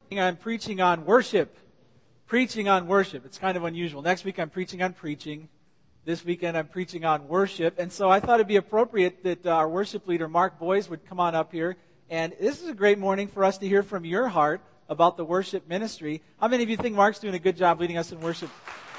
I'm preaching on worship. Preaching on worship. It's kind of unusual. Next week I'm preaching on preaching. This weekend I'm preaching on worship. And so I thought it'd be appropriate that our worship leader, Mark Boyes, would come on up here. And this is a great morning for us to hear from your heart about the worship ministry. How many of you think Mark's doing a good job leading us in worship?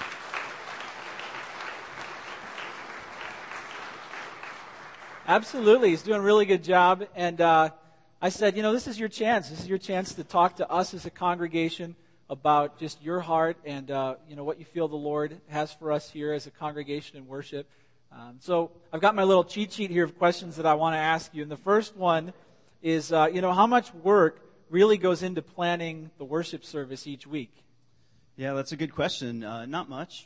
Absolutely. He's doing a really good job. And I said, this is your chance. This is your chance to talk to us as a congregation about just your heart and, what you feel the Lord has for us here as a congregation in worship. So I've got my little cheat sheet here of questions that I want to ask you. And the first one is, how much work really goes into planning the worship service each week? Yeah, that's a good question. Not much.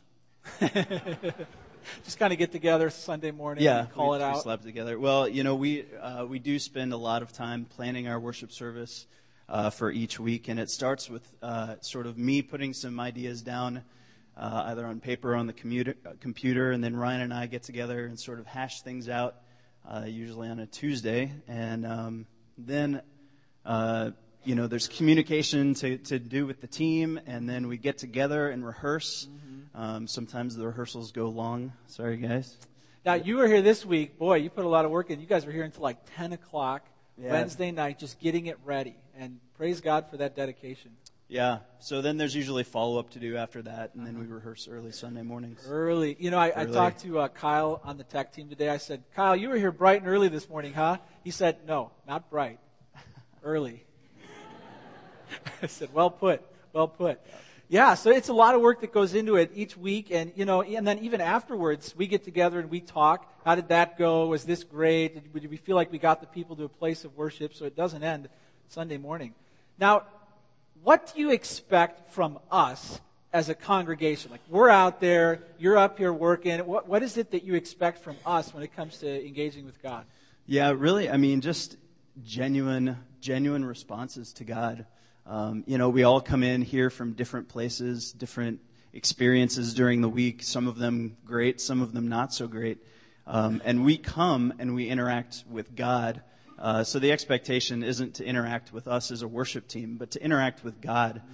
Just kind of get together Sunday morning and call it out. We slept together. Well, we do spend a lot of time planning our worship service for each week, and it starts with sort of me putting some ideas down either on paper or on the computer, and then Ryan and I get together and sort of hash things out, usually on a Tuesday, and then there's communication to do with the team, and then we get together and rehearse. Sometimes the rehearsals go long. Sorry, guys. Now, you were here this week. Boy, you put a lot of work in. You guys were here until like 10 o'clock Wednesday night, just getting it ready. And praise God for that dedication. Yeah. So then there's usually follow-up to do after that, and then we rehearse early Sunday mornings. Early. I talked to Kyle on the tech team today. I said, Kyle, you were here bright and early this morning, huh? He said, no, not bright. Early. I said, well put. Yeah, so it's a lot of work that goes into it each week, and and then even afterwards, we get together and we talk. How did that go? Was this great? Did we feel like we got the people to a place of worship so it doesn't end Sunday morning? Now, what do you expect from us as a congregation? Like, we're out there, you're up here working. What is it that you expect from us when it comes to engaging with God? Yeah, really, just genuine responses to God. We all come in here from different places, different experiences during the week, some of them great, some of them not so great. And we come and we interact with God. So the expectation isn't to interact with us as a worship team, but to interact with God.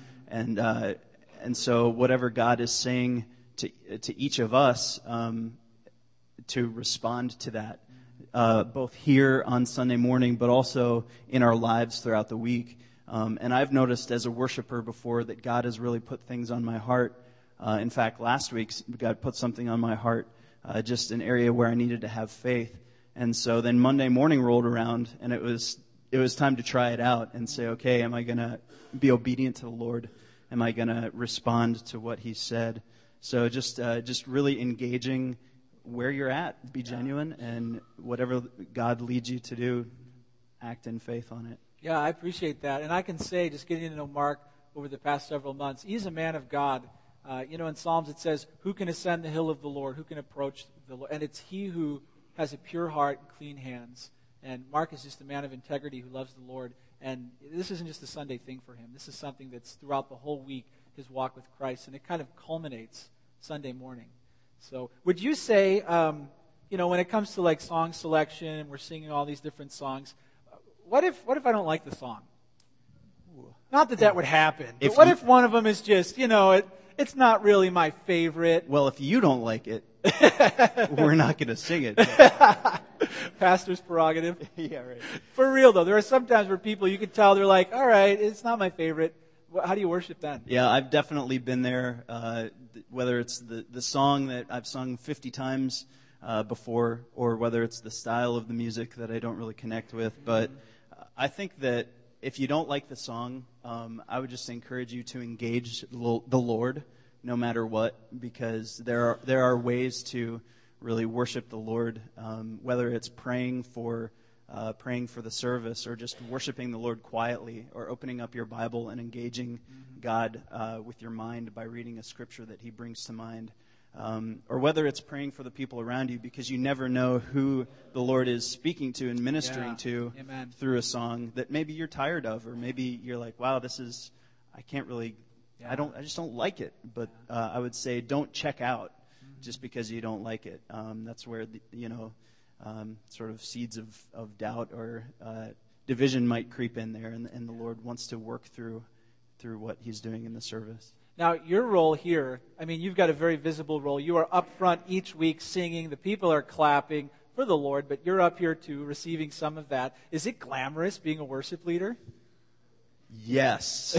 And so whatever God is saying to each of us, to respond to that, both here on Sunday morning, but also in our lives throughout the week. And I've noticed as a worshiper before that God has really put things on my heart. In fact, last week, God put something on my heart, just an area where I needed to have faith. And so then Monday morning rolled around, and it was time to try it out and say, okay, am I going to be obedient to the Lord? Am I going to respond to what He said? So just really engaging where you're at, be genuine, and whatever God leads you to do, act in faith on it. Yeah, I appreciate that. And I can say, just getting to know Mark over the past several months, he's a man of God. In Psalms it says, who can ascend the hill of the Lord? Who can approach the Lord? And it's he who has a pure heart and clean hands. And Mark is just a man of integrity who loves the Lord. And this isn't just a Sunday thing for him. This is something that's throughout the whole week, his walk with Christ. And it kind of culminates Sunday morning. So would you say, when it comes to like song selection, and we're singing all these different songs, what if I don't like the song? Not that would happen. But what if one of them is just, it's not really my favorite? Well, if you don't like it, we're not going to sing it. Pastor's prerogative. Yeah, right. For real, though, there are some times where people, you can tell they're like, all right, it's not my favorite. How do you worship then? Yeah, I've definitely been there, whether it's the song that I've sung 50 times before, or whether it's the style of the music that I don't really connect with. But I think that if you don't like the song, I would just encourage you to engage the Lord no matter what, because there are ways to really worship the Lord, whether it's praying for the service or just worshiping the Lord quietly, or opening up your Bible and engaging God with your mind by reading a scripture that He brings to mind. Or whether it's praying for the people around you, because you never know who the Lord is speaking to and ministering to Amen. Through a song that maybe you're tired of, or maybe you're like, wow, I can't really, I just don't like it. But I would say don't check out just because you don't like it. That's where sort of seeds of doubt or division might creep in there, and the Lord wants to work through through what he's doing in the service. Now, your role here, I mean, you've got a very visible role. You are up front each week singing. The people are clapping for the Lord, but you're up here too, receiving some of that. Is it glamorous being a worship leader? Yes.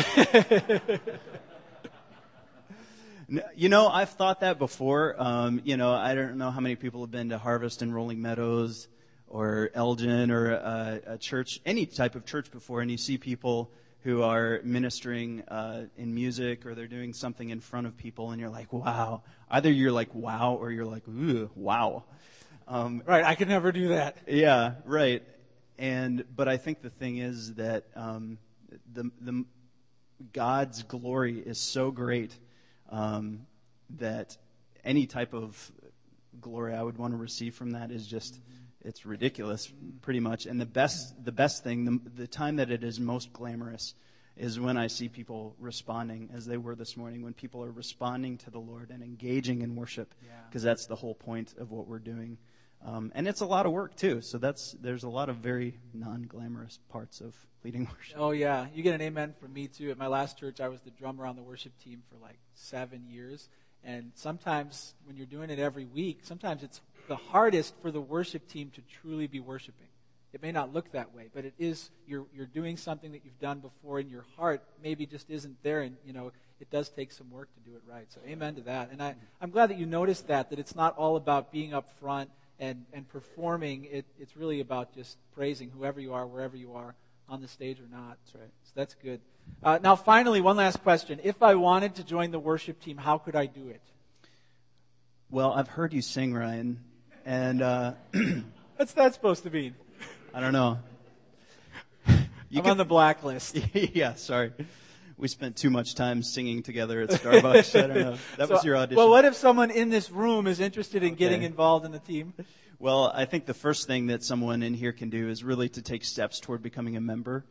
I've thought that before. I don't know how many people have been to Harvest and Rolling Meadows or Elgin or a church, any type of church before, and you see people who are ministering in music, or they're doing something in front of people, and you're like, wow. Either you're like, wow, or you're like, ooh, wow. Right, I could never do that. Yeah, right. But I think the thing is that the God's glory is so great that any type of glory I would want to receive from that is just, it's ridiculous, pretty much. And the best thing, the time that it is most glamorous, is when I see people responding, as they were this morning, when people are responding to the Lord and engaging in worship, because that's the whole point of what we're doing. And it's a lot of work too. So there's a lot of very non-glamorous parts of leading worship. Oh yeah, you get an amen from me too. At my last church, I was the drummer on the worship team for like 7 years. And sometimes when you're doing it every week, sometimes it's the hardest for the worship team to truly be worshiping. It may not look that way, but it is. You're doing something that you've done before, and your heart maybe just isn't there, and it does take some work to do it right. So amen to that. And I'm glad that you noticed that it's not all about being up front and performing. It's really about just praising whoever you are, wherever you are, on the stage or not. That's right. So that's good. Now, finally, one last question. If I wanted to join the worship team, how could I do it? Well, I've heard you sing, Ryan, and what's that supposed to mean? I don't know. I'm on the blacklist. Yeah, sorry. We spent too much time singing together at Starbucks. I don't know. That was your audition. Well, what if someone in this room is interested in getting involved in the team? Well, I think the first thing that someone in here can do is really to take steps toward becoming a member.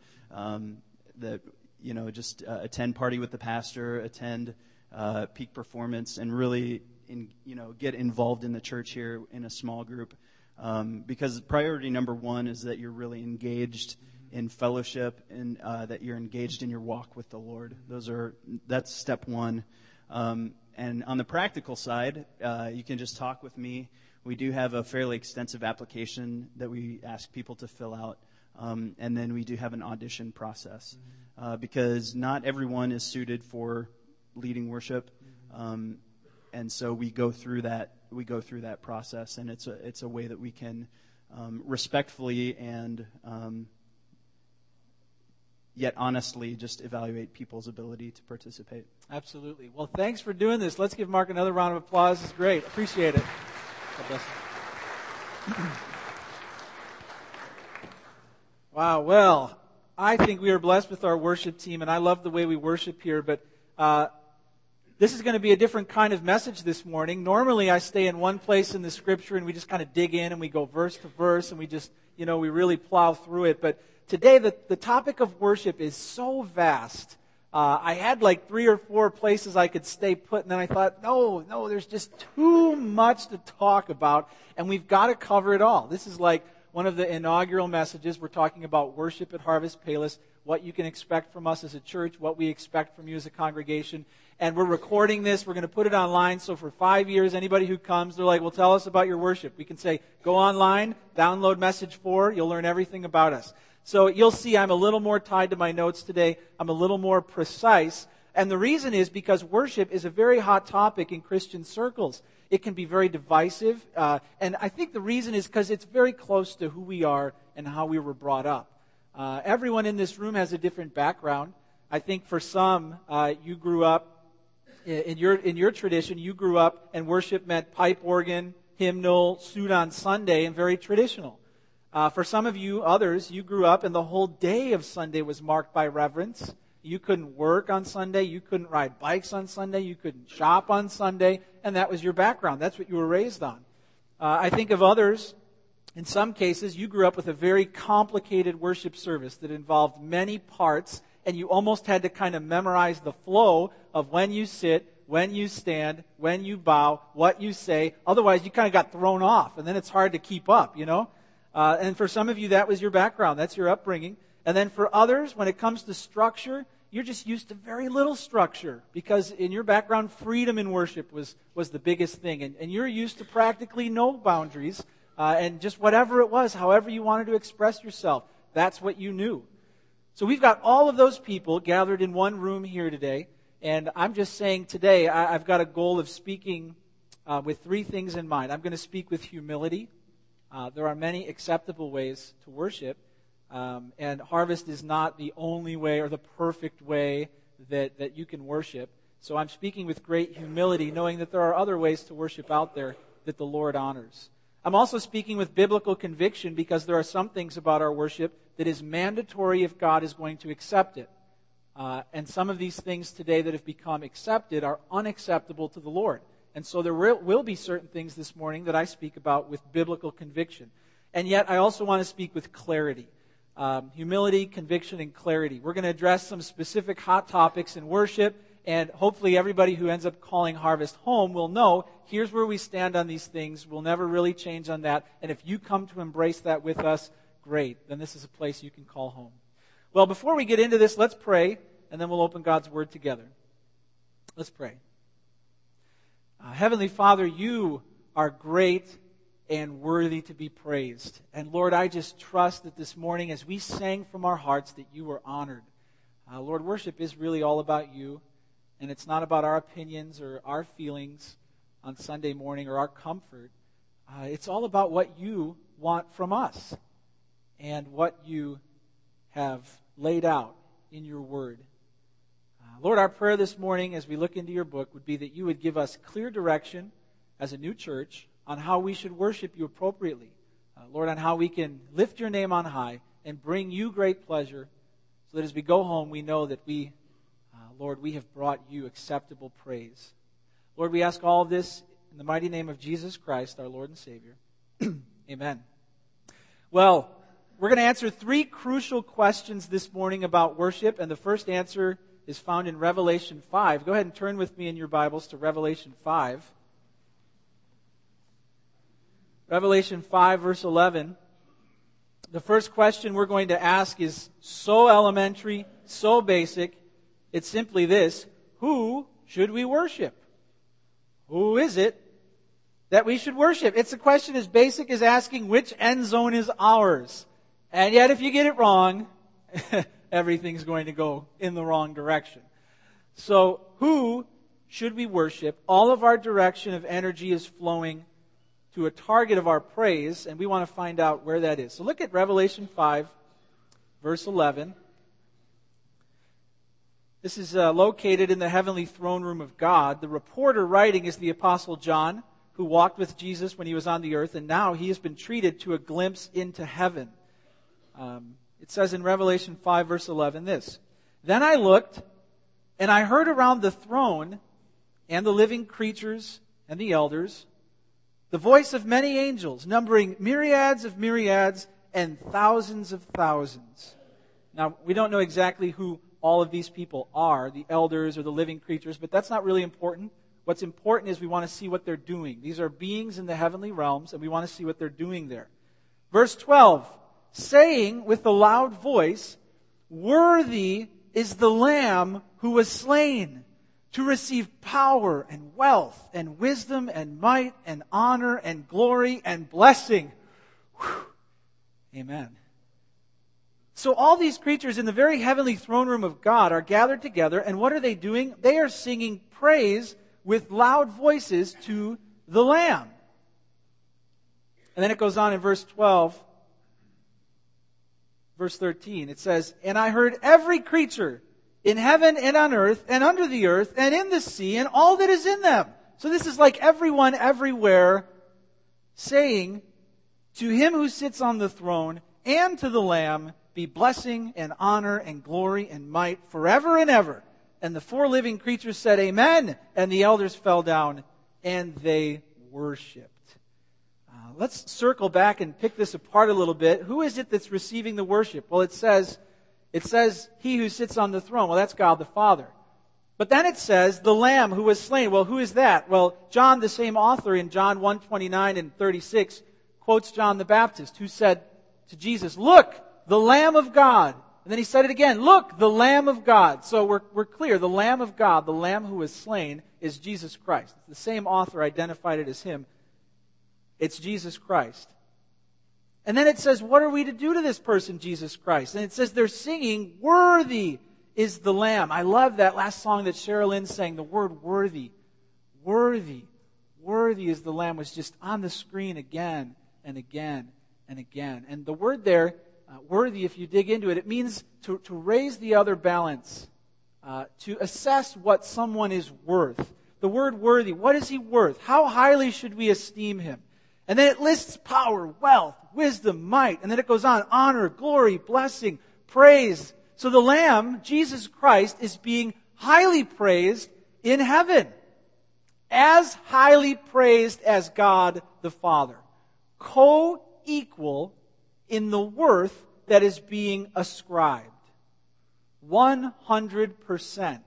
Just attend Party with the Pastor, attend Peak Performance, and really get involved in the church here in a small group. Because priority number one is that you're really engaged in fellowship and that you're engaged in your walk with the Lord. That's step one. And on the practical side, you can just talk with me. We do have a fairly extensive application that we ask people to fill out. And then we do have an audition process because not everyone is suited for leading worship. And so we go through that. We go through that process, and it's a way that we can respectfully and yet honestly just evaluate people's ability to participate. Absolutely. Well, thanks for doing this. Let's give Mark another round of applause. It's great. Appreciate it. God bless you. Wow. Well, I think we are blessed with our worship team, and I love the way we worship here, but this is going to be a different kind of message this morning. Normally, I stay in one place in the Scripture, and we just kind of dig in, and we go verse to verse, and we just, we really plow through it. But today, the topic of worship is so vast. I had like 3 or 4 places I could stay put, and then I thought, no, there's just too much to talk about, and we've got to cover it all. This is like one of the inaugural messages. We're talking about worship at Harvest Palis, what you can expect from us as a church, what we expect from you as a congregation. And we're recording this. We're going to put it online. So for 5 years, anybody who comes, they're like, well, tell us about your worship. We can say, go online, download message 4. You'll learn everything about us. So you'll see I'm a little more tied to my notes today. I'm a little more precise. And the reason is because worship is a very hot topic in Christian circles. It can be very divisive. And I think the reason is because it's very close to who we are and how we were brought up. Everyone in this room has a different background. I think for some, you grew up, in your tradition, you grew up and worship meant pipe organ, hymnal, suit on Sunday, and very traditional. For some of you others, you grew up and the whole day of Sunday was marked by reverence. You couldn't work on Sunday. You couldn't ride bikes on Sunday. You couldn't shop on Sunday. And that was your background. That's what you were raised on. I think of others, in some cases, you grew up with a very complicated worship service that involved many parts, and you almost had to kind of memorize the flow of when you sit, when you stand, when you bow, what you say. Otherwise, you kind of got thrown off, and then it's hard to keep up, And for some of you, that was your background. That's your upbringing. And then for others, when it comes to structure, you're just used to very little structure because in your background, freedom in worship was the biggest thing. And you're used to practically no boundaries and just whatever it was, however you wanted to express yourself, that's what you knew. So we've got all of those people gathered in one room here today. And I'm just saying today, I've got a goal of speaking with three things in mind. I'm going to speak with humility. There are many acceptable ways to worship. And harvest is not the only way or the perfect way that you can worship. So I'm speaking with great humility, knowing that there are other ways to worship out there that the Lord honors. I'm also speaking with biblical conviction because there are some things about our worship that is mandatory if God is going to accept it. And some of these things today that have become accepted are unacceptable to the Lord. And so there will be certain things this morning that I speak about with biblical conviction. And yet I also want to speak with clarity. Humility, conviction, and clarity. We're going to address some specific hot topics in worship, and hopefully everybody who ends up calling Harvest home will know, here's where we stand on these things. We'll never really change on that. And if you come to embrace that with us, great. Then this is a place you can call home. Well, before we get into this, let's pray, and then we'll open God's Word together. Let's pray. Heavenly Father, you are great and worthy to be praised. And Lord, I just trust that this morning as we sang from our hearts that you were honored. Lord, worship is really all about you, and it's not about our opinions or our feelings on Sunday morning or our comfort. It's all about what you want from us and what you have laid out in your word. Lord, our prayer this morning as we look into your book would be that you would give us clear direction as a new church on how we should worship you appropriately. Lord, on how we can lift your name on high and bring you great pleasure so that as we go home, we know that Lord, we have brought you acceptable praise. Lord, we ask all of this in the mighty name of Jesus Christ, our Lord and Savior. Amen. Well, we're going to answer three crucial questions this morning about worship, and the first answer is found in Revelation 5. Go ahead and turn with me in your Bibles to Revelation 5. Revelation 5, verse 11. The first question we're going to ask is so elementary, so basic. It's simply this: who should we worship? Who is it that we should worship? It's a question as basic as asking which end zone is ours. And yet if you get it wrong, everything's going to go in the wrong direction. So who should we worship? All of our direction of energy is flowing to a target of our praise, and we want to find out where that is. So look at Revelation 5, verse 11. This is located in the heavenly throne room of God. The reporter writing is the Apostle John, who walked with Jesus when he was on the earth, and now he has been treated to a glimpse into heaven. It says in Revelation 5, verse 11 this: Then I looked, and I heard around the throne and the living creatures and the elders the voice of many angels, numbering myriads of myriads and thousands of thousands. Now, we don't know exactly who all of these people are, the elders or the living creatures, but that's not really important. What's important is we want to see what they're doing. These are beings in the heavenly realms, and we want to see what they're doing there. Verse 12, saying with a loud voice, "Worthy is the Lamb who was slain to receive power and wealth and wisdom and might and honor and glory and blessing." Whew. Amen. So all these creatures in the very heavenly throne room of God are gathered together, and what are they doing? They are singing praise with loud voices to the Lamb. And then it goes on in verse 12, verse 13. It says, "And I heard every creature in heaven and on earth and under the earth and in the sea and all that is in them." So this is like everyone everywhere saying, "To him who sits on the throne and to the Lamb be blessing and honor and glory and might forever and ever." And the four living creatures said, "Amen." And the elders fell down and they worshiped. Let's circle back and pick this apart a little bit. Who is it that's receiving the worship? Well, it says, he who sits on the throne. Well, that's God the Father. But then it says, the Lamb who was slain. Well, who is that? Well, John, the same author, in John 1:29 and 36, quotes John the Baptist, who said to Jesus, "Look, the Lamb of God And then he said it again. Look, the Lamb of God. So we're clear. The Lamb of God, the Lamb who was slain, is Jesus Christ. The same author identified it as him. It's Jesus Christ. And then it says, what are we to do to this person, Jesus Christ? And it says they're singing, worthy is the Lamb. I love that last song that Cheryl Lynn sang, the word worthy. Worthy. Worthy is the Lamb was just on the screen again and again and again. And the word there, worthy, if you dig into it, it means to raise the other balance, to assess what someone is worth. The word worthy, what is he worth? How highly should we esteem him? And then it lists power, wealth, wisdom, might. And then it goes on, honor, glory, blessing, praise. So the Lamb, Jesus Christ, is being highly praised in heaven. As highly praised as God the Father. Co-equal in the worth that is being ascribed. 100%.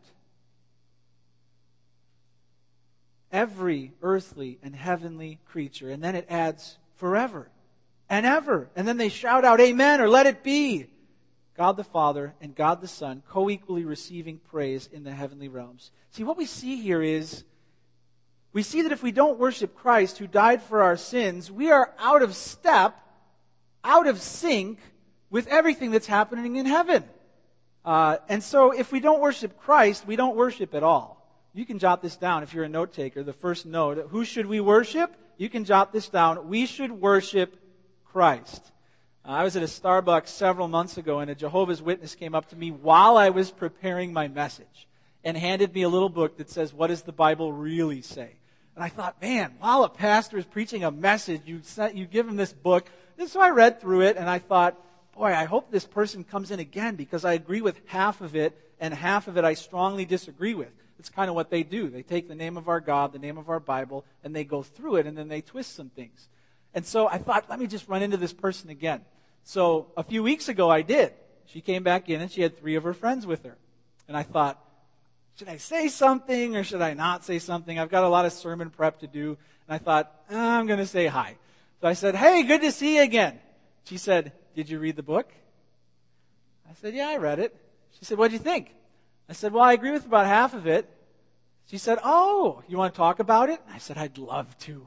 Every earthly and heavenly creature. And then it adds forever and ever. And then they shout out, amen, or let it be. God the Father and God the Son co-equally receiving praise in the heavenly realms. See, what we see here is, we see that if we don't worship Christ who died for our sins, we are out of step, out of sync with everything that's happening in heaven. And so if we don't worship Christ, we don't worship at all. You can jot this down if you're a note taker. The first note, who should we worship? You can jot this down. We should worship Christ. I was at a Starbucks several months ago, and a Jehovah's Witness came up to me while I was preparing my message and handed me a little book that says, what does the Bible really say? And I thought, man, while a pastor is preaching a message, you give him this book. And so I read through it, and I thought, boy, I hope this person comes in again, because I agree with half of it, and half of it I strongly disagree with. It's kind of what they do. They take the name of our God, the name of our Bible, and they go through it, and then they twist some things. And so I thought, let me just run into this person again. So a few weeks ago I did. She came back in, and she had 3 of her friends with her. And I thought, should I say something or should I not say something? I've got a lot of sermon prep to do. And I thought, I'm going to say hi. So I said, hey, good to see you again. She said, did you read the book? I said, yeah, I read it. She said, what'd you think? I said, well, I agree with about half of it. She said, oh, you want to talk about it? I said, I'd love to.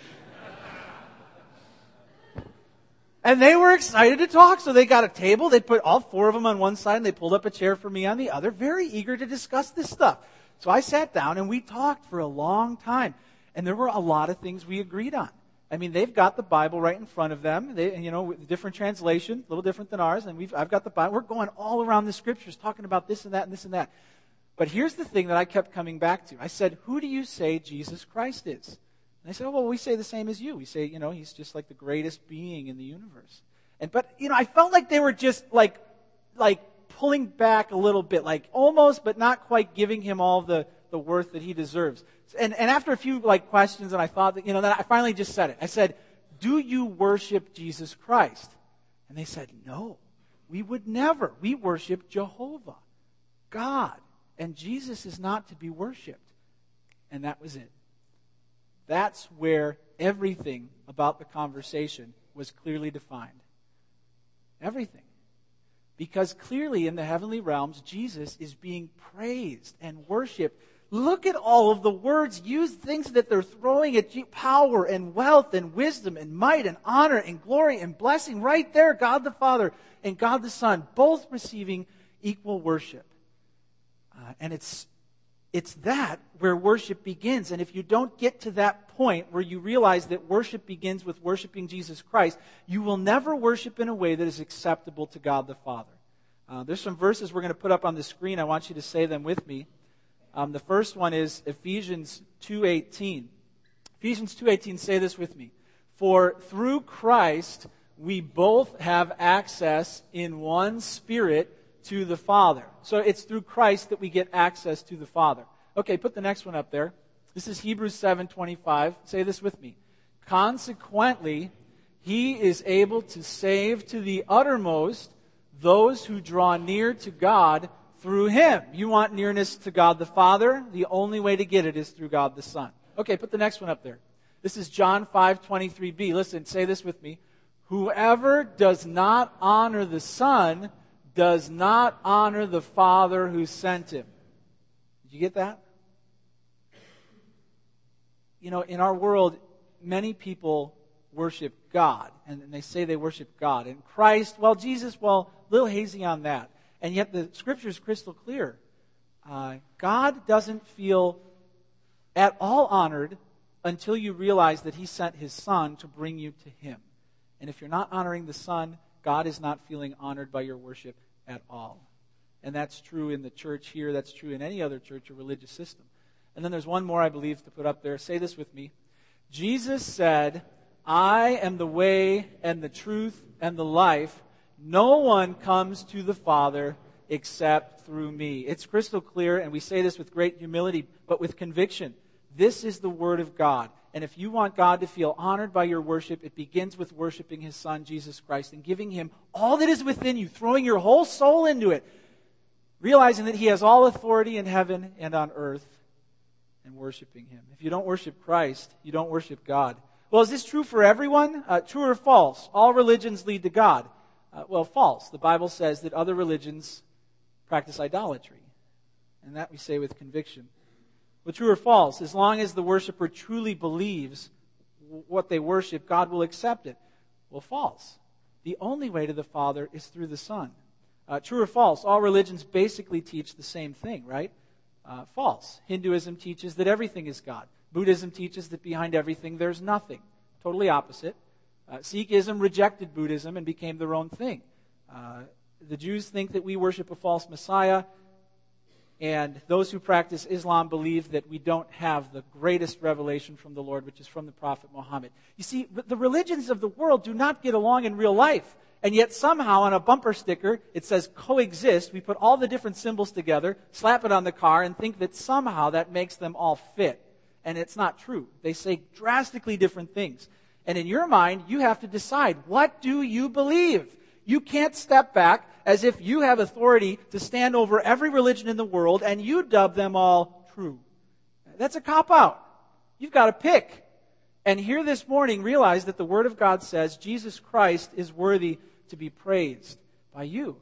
And they were excited to talk, so they got a table. They put all 4 of them on one side, and they pulled up a chair for me on the other, very eager to discuss this stuff. So I sat down, and we talked for a long time. And there were a lot of things we agreed on. I mean, they've got the Bible right in front of them. They, different translation, a little different than ours. And I've got the Bible. We're going all around the Scriptures, talking about this and that and this and that. But here's the thing that I kept coming back to. I said, who do you say Jesus Christ is? And they said, oh, well, we say the same as you. We say, he's just like the greatest being in the universe. But I felt like they were just like pulling back a little bit, like almost, but not quite giving him all the worth that he deserves. And after a few questions, and I thought that, then I finally just said it. I said, do you worship Jesus Christ? And they said, no, we would never. We worship Jehovah, God. And Jesus is not to be worshipped. And that was it. That's where everything about the conversation was clearly defined. Everything. Because clearly in the heavenly realms, Jesus is being praised and worshipped. Look at all of the words used, things that they're throwing at you, power and wealth and wisdom and might and honor and glory and blessing. Right there, God the Father and God the Son, both receiving equal worship. And it's that where worship begins. And if you don't get to that point where you realize that worship begins with worshiping Jesus Christ, you will never worship in a way that is acceptable to God the Father. There's some verses we're going to put up on the screen. I want you to say them with me. The first one is Ephesians 2:18. Ephesians 2:18, say this with me. For through Christ we both have access in one Spirit to the Father. So it's through Christ that we get access to the Father. Okay, put the next one up there. This is Hebrews 7:25. Say this with me. Consequently, he is able to save to the uttermost those who draw near to God through him. You want nearness to God the Father? The only way to get it is through God the Son. Okay, put the next one up there. This is John 5:23b. Listen, say this with me. Whoever does not honor the Son does not honor the Father who sent him. Did you get that? You know, in our world, many people worship God, and they say they worship God. And Christ, well, Jesus, well, a little hazy on that. And yet the Scripture is crystal clear. God doesn't feel at all honored until you realize that He sent His Son to bring you to Him. And if you're not honoring the Son, God is not feeling honored by your worship at all. And that's true in the church here. That's true in any other church or religious system. And then there's one more, I believe, to put up there. Say this with me. Jesus said, I am the way and the truth and the life. No one comes to the Father except through me. It's crystal clear, and we say this with great humility, but with conviction. This is the Word of God. And if you want God to feel honored by your worship, it begins with worshiping His Son, Jesus Christ, and giving Him all that is within you, throwing your whole soul into it, realizing that He has all authority in heaven and on earth, and worshiping Him. If you don't worship Christ, you don't worship God. Well, is this true for everyone? True or false? All religions lead to God. Well, false. The Bible says that other religions practice idolatry. And that we say with conviction. Well, true or false? As long as the worshiper truly believes what they worship, God will accept it. Well, false. The only way to the Father is through the Son. True or false? All religions basically teach the same thing, right? False. Hinduism teaches that everything is God. Buddhism teaches that behind everything there's nothing. Totally opposite. Sikhism rejected Buddhism and became their own thing. The Jews think that we worship a false Messiah, and those who practice Islam believe that we don't have the greatest revelation from the Lord, which is from the Prophet Muhammad. You see, the religions of the world do not get along in real life. And yet somehow on a bumper sticker, it says coexist. We put all the different symbols together, slap it on the car, and think that somehow that makes them all fit. And it's not true. They say drastically different things. And in your mind, you have to decide, what do you believe? You can't step back as if you have authority to stand over every religion in the world and you dub them all true. That's a cop-out. You've got to pick. And here this morning, realize that the Word of God says Jesus Christ is worthy to be praised by you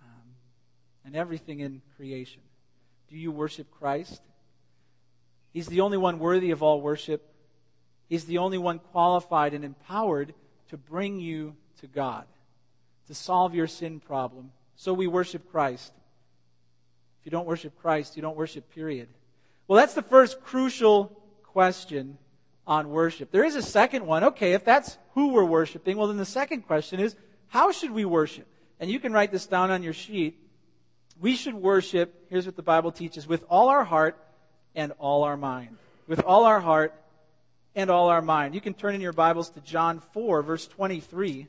and everything in creation. Do you worship Christ? He's the only one worthy of all worship. He's the only one qualified and empowered to bring you to God, to solve your sin problem. So we worship Christ. If you don't worship Christ, you don't worship, period. Well, that's the first crucial question on worship. There is a second one. Okay, if that's who we're worshiping, well, then the second question is, how should we worship? And you can write this down on your sheet. We should worship, here's what the Bible teaches, with all our heart and all our mind. With all our heart and all our mind. You can turn in your Bibles to John 4, verse 23.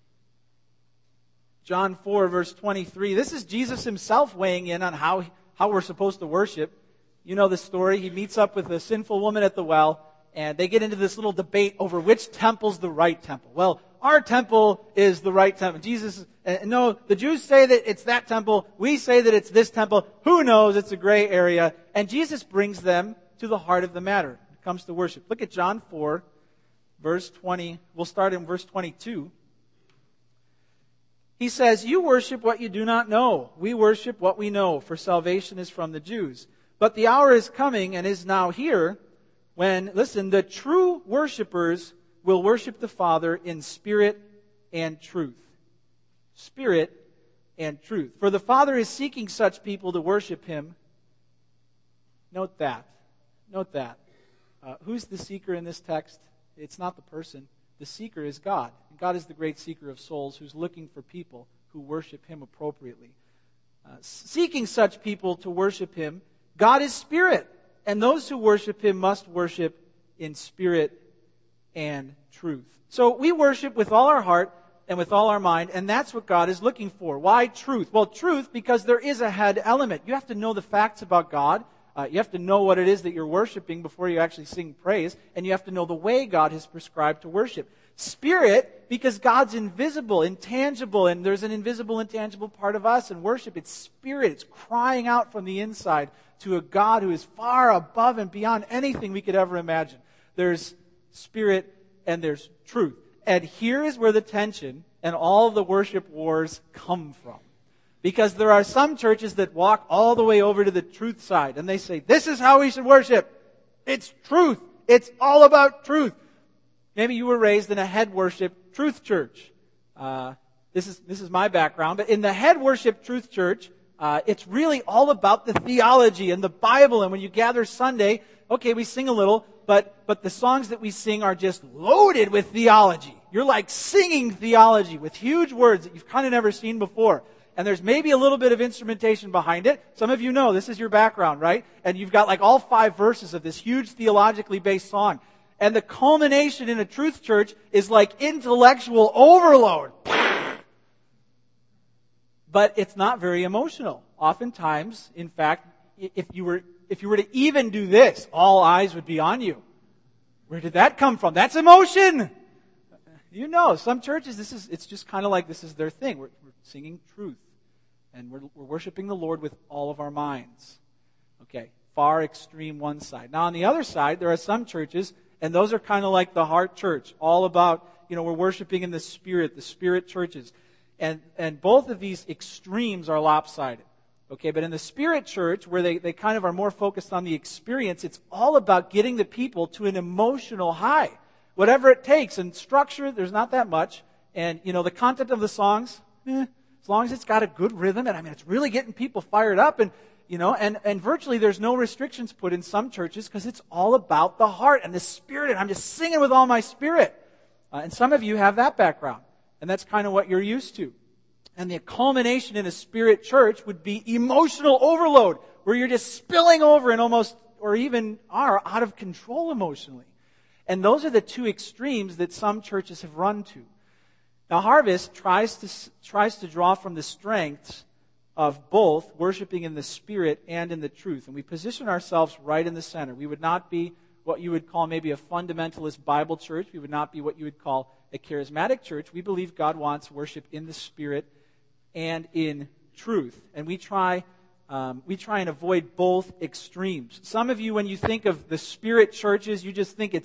John 4, verse 23. This is Jesus Himself weighing in on how we're supposed to worship. You know the story. He meets up with a sinful woman at the well, and they get into this little debate over which temple's the right temple. Well, our temple is the right temple. No, the Jews say that it's that temple. We say that it's this temple. Who knows? It's a gray area. And Jesus brings them to the heart of the matter when it comes to worship. Look at John 4, verse 20. We'll start in verse 22. He says, you worship what you do not know. We worship what we know, for salvation is from the Jews. But the hour is coming and is now here when, listen, the true worshipers will worship the Father in spirit and truth. Spirit and truth. For the Father is seeking such people to worship Him. Note that. Note that. Who's the seeker in this text? It's not the person. The seeker is God. God is the great seeker of souls who's looking for people who worship Him appropriately. Seeking such people to worship Him, God is spirit. And those who worship Him must worship in spirit and truth. So we worship with all our heart and with all our mind, and that's what God is looking for. Why truth? Well, truth because there is a head element. You have to know the facts about God. You have to know what it is that you're worshiping before you actually sing praise, and you have to know the way God has prescribed to worship. Spirit, because God's invisible, intangible, and there's an invisible, intangible part of us, and worship, it's spirit. It's crying out from the inside to a God who is far above and beyond anything we could ever imagine. There's spirit and there's truth. And here is where the tension and all of the worship wars come from. Because there are some churches that walk all the way over to the truth side, and they say, this is how we should worship. It's truth. It's all about truth. Maybe you were raised in a head worship truth church. This is my background, but in the head worship truth church, it's really all about the theology and the Bible. And when you gather Sunday, okay, we sing a little, but the songs that we sing are just loaded with theology. You're like singing theology with huge words that you've kind of never seen before. And there's maybe a little bit of instrumentation behind it. Some of you know this is your background, right? And you've got like all 5 verses of this huge theologically based song. And the culmination in a truth church is like intellectual overload. But it's not very emotional. Oftentimes, in fact, if you were to even do this, all eyes would be on you. Where did that come from? That's emotion! You know, some churches, it's just kind of like this is their thing. We're singing truth. And we're worshiping the Lord with all of our minds. Okay, far extreme one side. Now on the other side, there are some churches, and those are kind of like the heart church. All about, we're worshiping in the Spirit churches. And both of these extremes are lopsided. Okay, but in the Spirit church, where they kind of are more focused on the experience, it's all about getting the people to an emotional high. Whatever it takes. And structure, there's not that much. And, the content of the songs, as long as it's got a good rhythm, and it's really getting people fired up, and virtually there's no restrictions put in some churches because it's all about the heart and the Spirit, and I'm just singing with all my spirit. And some of you have that background, and that's kind of what you're used to. And the culmination in a Spirit church would be emotional overload, where you're just spilling over and almost, or even are, out of control emotionally. And those are the 2 extremes that some churches have run to. Now, Harvest tries to draw from the strengths of both worshiping in the Spirit and in the truth. And we position ourselves right in the center. We would not be what you would call maybe a fundamentalist Bible church. We would not be what you would call a charismatic church. We believe God wants worship in the Spirit and in truth. And we try and avoid both extremes. Some of you, when you think of the Spirit churches, you just think it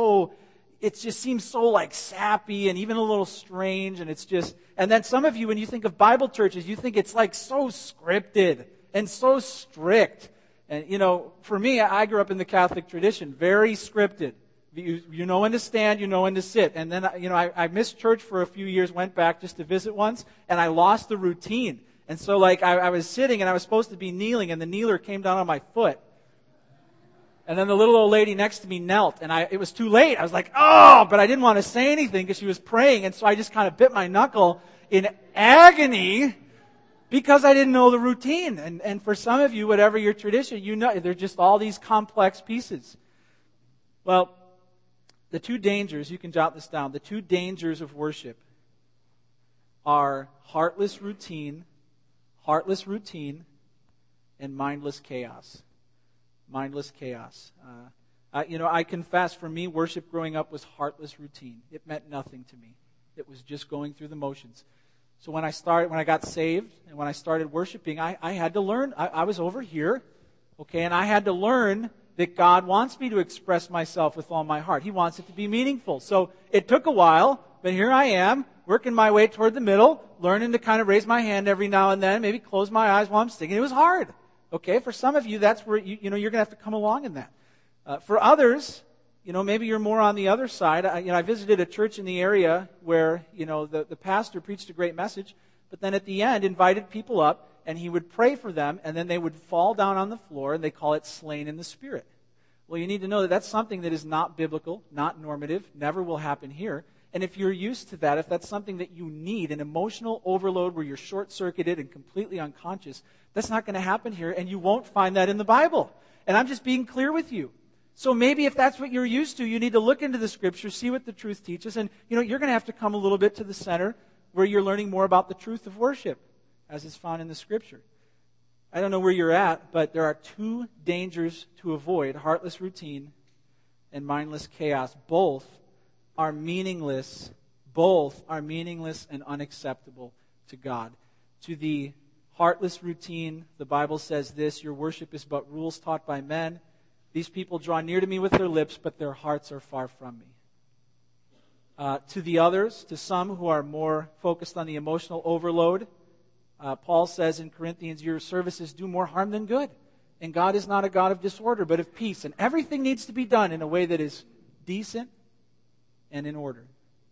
just seems so like sappy and even a little strange, and then some of you, when you think of Bible churches, you think it's like so scripted and so strict. And for me, I grew up in the Catholic tradition, very scripted. You know when to stand, you know when to sit. And then, I missed church for a few years, went back just to visit once, and I lost the routine. And so I was sitting and I was supposed to be kneeling, and the kneeler came down on my foot. And then the little old lady next to me knelt, and it was too late. I was like, oh, but I didn't want to say anything because she was praying, and so I just kind of bit my knuckle in agony because I didn't know the routine. And for some of you, whatever your tradition, they're just all these complex pieces. Well, the 2 dangers, you can jot this down, the 2 dangers of worship are heartless routine, and mindless chaos. Mindless chaos. I confess, for me, worship growing up was heartless routine. It meant nothing to me. It was just going through the motions. So when I got saved and when I started worshiping, I had to learn. I was over here, okay, and I had to learn that God wants me to express myself with all my heart. He wants it to be meaningful. So it took a while, but here I am, working my way toward the middle, learning to kind of raise my hand every now and then, maybe close my eyes while I'm singing. It was hard. Okay, for some of you, that's where you're going to have to come along in that. For others, maybe you're more on the other side. I visited a church in the area where, the pastor preached a great message, but then at the end invited people up, and he would pray for them, and then they would fall down on the floor, and they call it slain in the Spirit. Well, you need to know that that's something that is not biblical, not normative, never will happen here. And if you're used to that, if that's something that you need, an emotional overload where you're short-circuited and completely unconscious, that's not going to happen here, and you won't find that in the Bible. And I'm just being clear with you. So maybe if that's what you're used to, you need to look into the Scriptures, see what the truth teaches, and you're going to have to come a little bit to the center where you're learning more about the truth of worship, as is found in the Scripture. I don't know where you're at, but there are 2 dangers to avoid: heartless routine and mindless chaos. Both are meaningless and unacceptable to God. To the heartless routine, the Bible says this: your worship is but rules taught by men. These people draw near to me with their lips, but their hearts are far from me. To the others, to some who are more focused on the emotional overload, Paul says in Corinthians, your services do more harm than good. And God is not a God of disorder, but of peace. And everything needs to be done in a way that is decent and in order.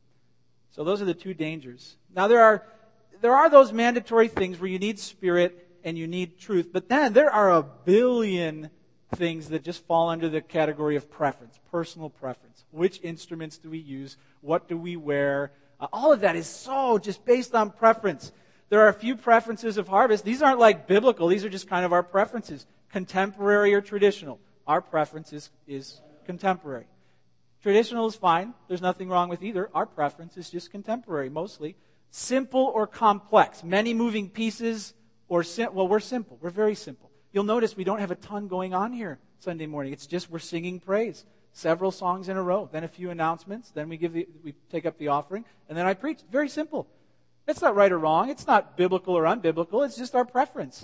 So those are the two dangers. Now there are those mandatory things where you need spirit and you need truth. But then there are a billion things that just fall under the category of preference, personal preference. Which instruments do we use? What do we wear? All of that is so just based on preference. There are a few preferences of Harvest. These aren't like biblical. These are just kind of our preferences. Contemporary or traditional. Our preference is contemporary. Traditional is fine. There's nothing wrong with either. Our preference is just contemporary, mostly. Simple or complex. Many moving pieces or we're simple. We're very simple. You'll notice we don't have a ton going on here Sunday morning. It's just we're singing praise. Several songs in a row. Then a few announcements. Then we take up the offering. And then I preach. Very simple. It's not right or wrong. It's not biblical or unbiblical. It's just our preference.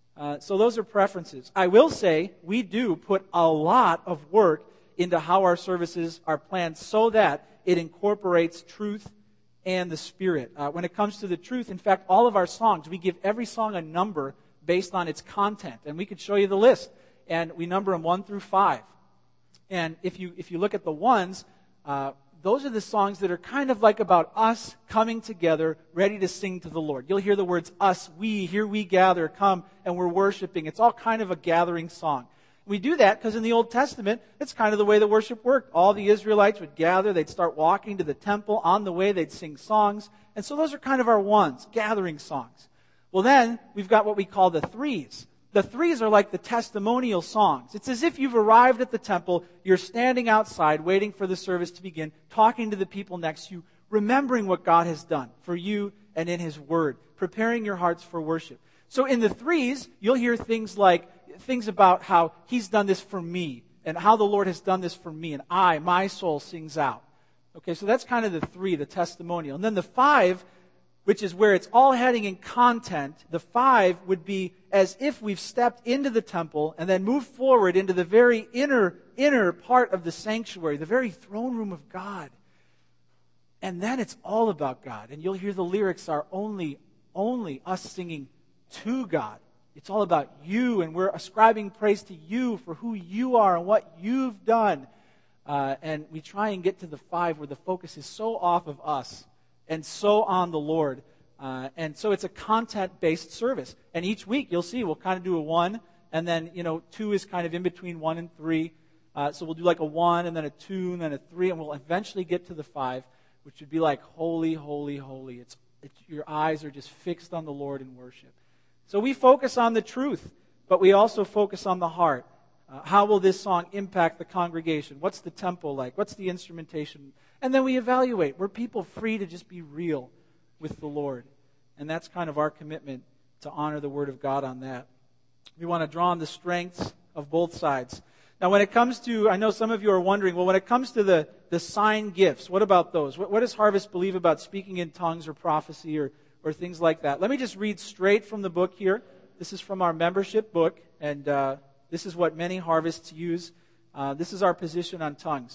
So those are preferences. I will say we do put a lot of work into how our services are planned so that it incorporates truth and the Spirit. When it comes to the truth, in fact, all of our songs, we give every song a number based on its content. And we could show you the list. And we number them 1 through 5. And if you look at the ones, those are the songs that are kind of like about us coming together, ready to sing to the Lord. You'll hear the words us, we, here we gather, come, and we're worshiping. It's all kind of a gathering song. We do that because in the Old Testament, it's kind of the way the worship worked. All the Israelites would gather, they'd start walking to the temple. On the way, they'd sing songs. And so those are kind of our ones, gathering songs. Well then, we've got what we call the threes. The threes are like the testimonial songs. It's as if you've arrived at the temple, you're standing outside waiting for the service to begin, talking to the people next to you, remembering what God has done for you and in His Word, preparing your hearts for worship. So in the threes, you'll hear things about how He's done this for me, and how the Lord has done this for me, and my soul sings out. Okay, so that's kind of the three, the testimonial. And then the 5, which is where it's all heading in content, the 5 would be as if we've stepped into the temple and then moved forward into the very inner part of the sanctuary, the very throne room of God. And then it's all about God. And you'll hear the lyrics are only us singing to God. It's all about you, and we're ascribing praise to you for who you are and what you've done. And we try and get to the 5 where the focus is so off of us and so on the Lord. And so it's a content-based service. And each week, you'll see, we'll kind of do a 1, and then, 2 is kind of in between 1 and 3. So we'll do like a 1, and then a 2, and then a 3, and we'll eventually get to the 5, which would be like, holy, holy, holy. Your eyes are just fixed on the Lord in worship. So we focus on the truth, but we also focus on the heart. How will this song impact the congregation? What's the tempo like? What's the instrumentation? And then we evaluate. We're people free to just be real with the Lord. And that's kind of our commitment to honor the Word of God on that. We want to draw on the strengths of both sides. Now when it comes to, I know some of you are wondering, well, when it comes to the sign gifts, what about those? What does Harvest believe about speaking in tongues or prophecy or things like that? Let me just read straight from the book here. This is from our membership book, and this is what many Harvests use. This is our position on tongues.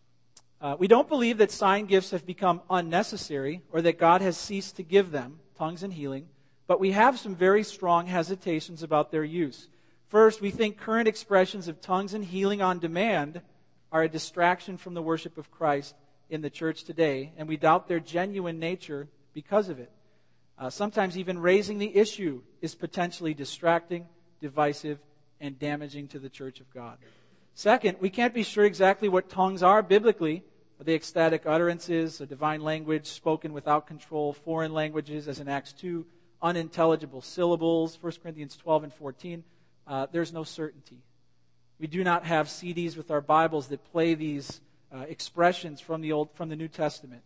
We don't believe that sign gifts have become unnecessary or that God has ceased to give them, tongues and healing, but we have some very strong hesitations about their use. First, we think current expressions of tongues and healing on demand are a distraction from the worship of Christ in the church today, and we doubt their genuine nature because of it. Sometimes even raising the issue is potentially distracting, divisive, and damaging to the church of God. Second, we can't be sure exactly what tongues are biblically. Are they ecstatic utterances, a divine language spoken without control, foreign languages, as in Acts 2, unintelligible syllables, 1 Corinthians 12 and 14? There's no certainty. We do not have CDs with our Bibles that play these expressions from the New Testament.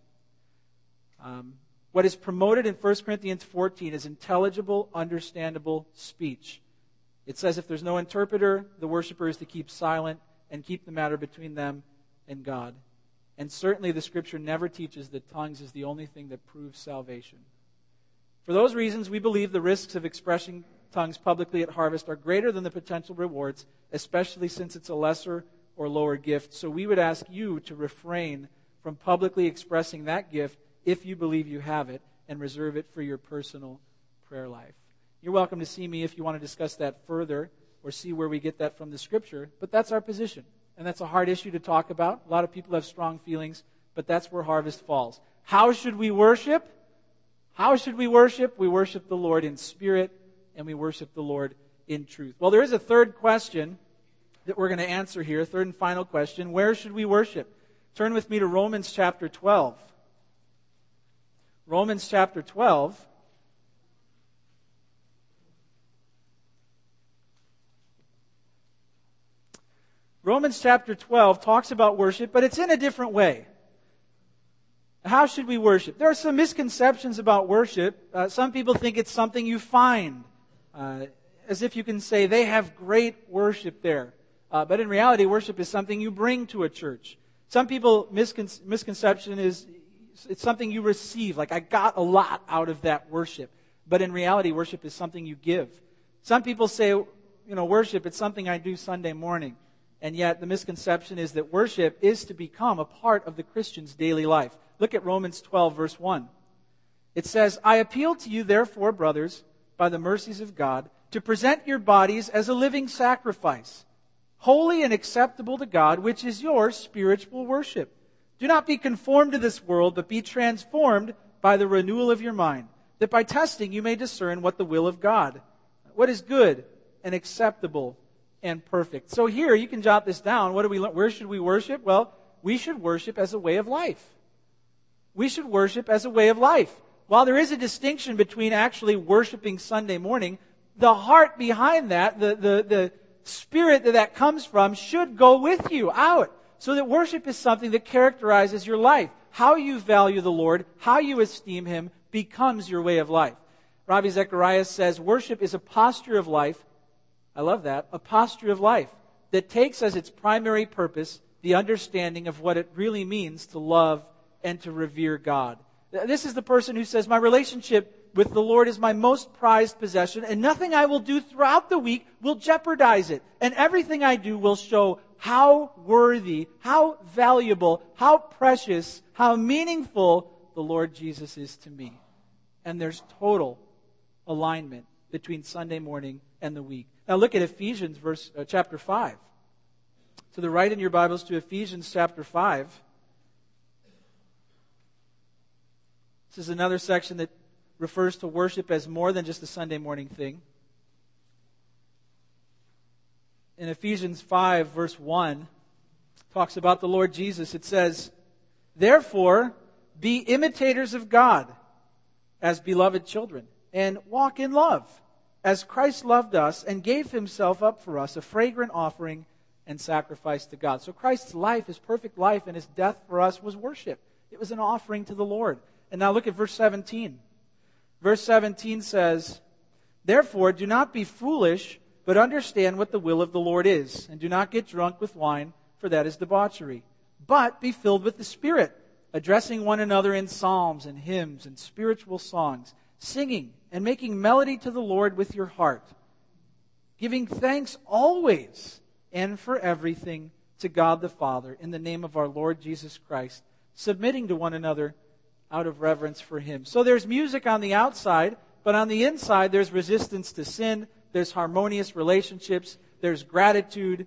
What is promoted in 1 Corinthians 14 is intelligible, understandable speech. It says if there's no interpreter, the worshiper is to keep silent and keep the matter between them and God. And certainly the Scripture never teaches that tongues is the only thing that proves salvation. For those reasons, we believe the risks of expressing tongues publicly at Harvest are greater than the potential rewards, especially since it's a lesser or lower gift. So we would ask you to refrain from publicly expressing that gift if you believe you have it, and reserve it for your personal prayer life. You're welcome to see me if you want to discuss that further or see where we get that from the Scripture, but that's our position. And that's a hard issue to talk about. A lot of people have strong feelings, but that's where Harvest falls. How should we worship? How should we worship? We worship the Lord in spirit, and we worship the Lord in truth. Well, there is a third question that we're going to answer here, third and final question. Where should we worship? Turn with me to Romans chapter 12. Romans chapter 12. Romans chapter 12 talks about worship, but it's in a different way. How should we worship? There are some misconceptions about worship. Some people think it's something you find, as if you can say they have great worship there. But in reality, worship is something you bring to a church. Some people misconception is it's something you receive, like I got a lot out of that worship. But in reality, worship is something you give. Some people say, worship, it's something I do Sunday morning. And yet the misconception is that worship is to become a part of the Christian's daily life. Look at Romans 12, verse 1. It says, I appeal to you, therefore, brothers, by the mercies of God, to present your bodies as a living sacrifice, holy and acceptable to God, which is your spiritual worship. Do not be conformed to this world, but be transformed by the renewal of your mind, that by testing you may discern what the will of God, what is good and acceptable and perfect. So here, you can jot this down. What do we learn? Where should we worship? Well, we should worship as a way of life. We should worship as a way of life. While there is a distinction between actually worshiping Sunday morning, the heart behind that, the spirit that comes from, should go with you out. So that worship is something that characterizes your life. How you value the Lord, how you esteem Him, becomes your way of life. Ravi Zacharias says, worship is a posture of life. I love that. A posture of life that takes as its primary purpose the understanding of what it really means to love and to revere God. This is the person who says, my relationship with the Lord is my most prized possession, and nothing I will do throughout the week will jeopardize it. And everything I do will show how worthy, how valuable, how precious, how meaningful the Lord Jesus is to me. And there's total alignment between Sunday morning and the week. Now look at Ephesians chapter 5. To the right in your Bibles to Ephesians chapter 5. This is another section that refers to worship as more than just a Sunday morning thing. In Ephesians 5, verse 1, talks about the Lord Jesus. It says, therefore, be imitators of God as beloved children, and walk in love, as Christ loved us and gave Himself up for us, a fragrant offering and sacrifice to God. So Christ's life, His perfect life, and His death for us was worship. It was an offering to the Lord. And now look at verse 17. Verse 17 says, therefore, do not be foolish, but understand what the will of the Lord is. And do not get drunk with wine, for that is debauchery. But be filled with the Spirit, addressing one another in psalms and hymns and spiritual songs, singing and making melody to the Lord with your heart, giving thanks always and for everything to God the Father in the name of our Lord Jesus Christ, submitting to one another out of reverence for Him. So there's music on the outside, but on the inside there's resistance to sin, there's harmonious relationships, there's gratitude.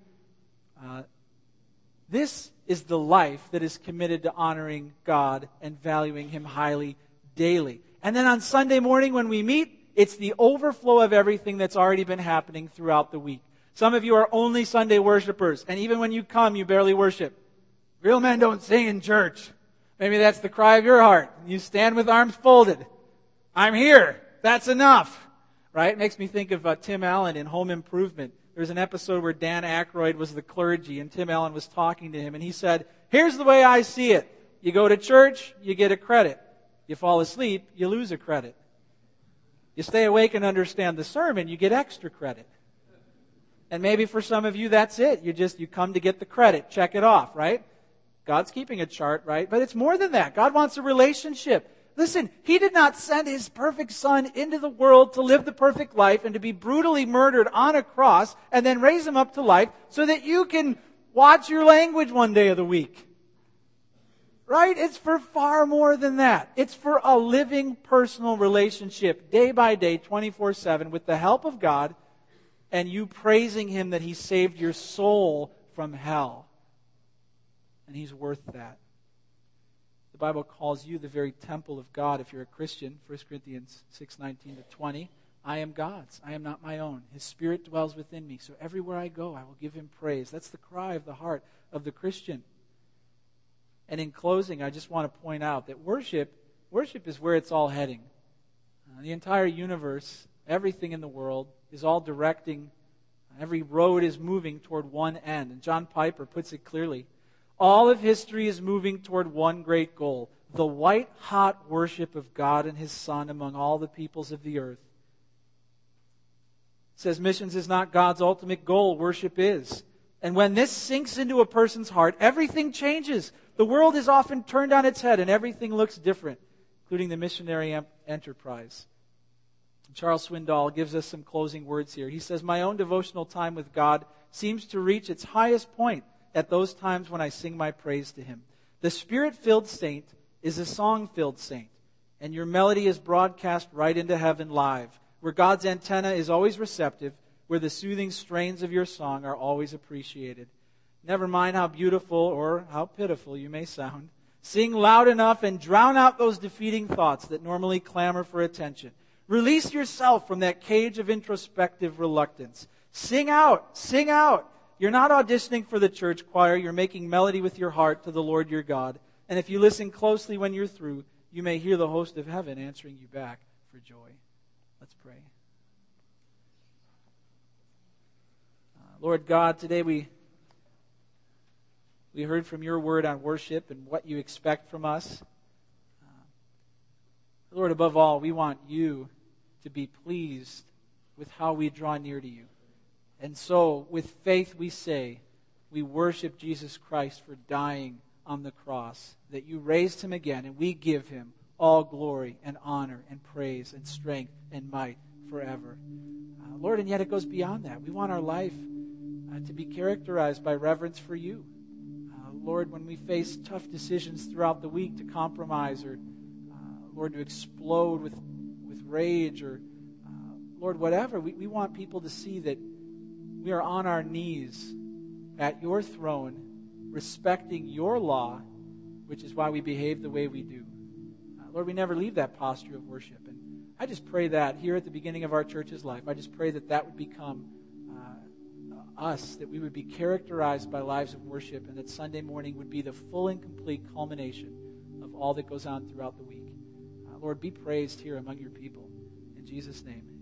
This is the life that is committed to honoring God and valuing Him highly daily. And then on Sunday morning when we meet, it's the overflow of everything that's already been happening throughout the week. Some of you are only Sunday worshipers, and even when you come, you barely worship. Real men don't sing in church. Maybe that's the cry of your heart. You stand with arms folded. I'm here. That's enough. Right? It makes me think of Tim Allen in Home Improvement. There's an episode where Dan Aykroyd was the clergy, and Tim Allen was talking to him, and he said, here's the way I see it. You go to church, you get a credit. You fall asleep, you lose a credit. You stay awake and understand the sermon, you get extra credit. And maybe for some of you, that's it. You come to get the credit. Check it off, right? God's keeping a chart, right? But it's more than that. God wants a relationship. Listen, He did not send His perfect Son into the world to live the perfect life and to be brutally murdered on a cross and then raise Him up to life so that you can watch your language one day of the week. Right? It's for far more than that. It's for a living personal relationship, day by day, 24/7, with the help of God, and you praising Him that He saved your soul from hell. And He's worth that. The Bible calls you the very temple of God if you're a Christian. 1 Corinthians 6:19-20. I am God's. I am not my own. His Spirit dwells within me. So everywhere I go, I will give Him praise. That's the cry of the heart of the Christian. And in closing, I just want to point out that worship is where it's all heading. The entire universe, everything in the world, is all directing. Every road is moving toward one end. And John Piper puts it clearly. All of history is moving toward one great goal, the white-hot worship of God and His Son among all the peoples of the earth. It says missions is not God's ultimate goal, worship is. And when this sinks into a person's heart, everything changes. The world is often turned on its head and everything looks different, including the missionary enterprise. Charles Swindoll gives us some closing words here. He says, my own devotional time with God seems to reach its highest point at those times when I sing my praise to Him. The Spirit-filled saint is a song-filled saint, and your melody is broadcast right into heaven live, where God's antenna is always receptive, where the soothing strains of your song are always appreciated. Never mind how beautiful or how pitiful you may sound. Sing loud enough and drown out those defeating thoughts that normally clamor for attention. Release yourself from that cage of introspective reluctance. Sing out, sing out. You're not auditioning for the church choir. You're making melody with your heart to the Lord your God. And if you listen closely when you're through, you may hear the host of heaven answering you back for joy. Let's pray. Lord God, today we heard from your word on worship and what you expect from us. Lord, above all, we want you to be pleased with how we draw near to you. And so, with faith we say, we worship Jesus Christ for dying on the cross, that you raised Him again, and we give Him all glory and honor and praise and strength and might forever. Lord, and yet it goes beyond that. We want our life to be characterized by reverence for you. Lord, when we face tough decisions throughout the week to compromise or, Lord, to explode with rage or, Lord, whatever, we want people to see that we are on our knees at your throne, respecting your law, which is why we behave the way we do. Lord, we never leave that posture of worship. And I just pray that here at the beginning of our church's life, I just pray that would become us, that we would be characterized by lives of worship, and that Sunday morning would be the full and complete culmination of all that goes on throughout the week. Lord, be praised here among your people. In Jesus' name.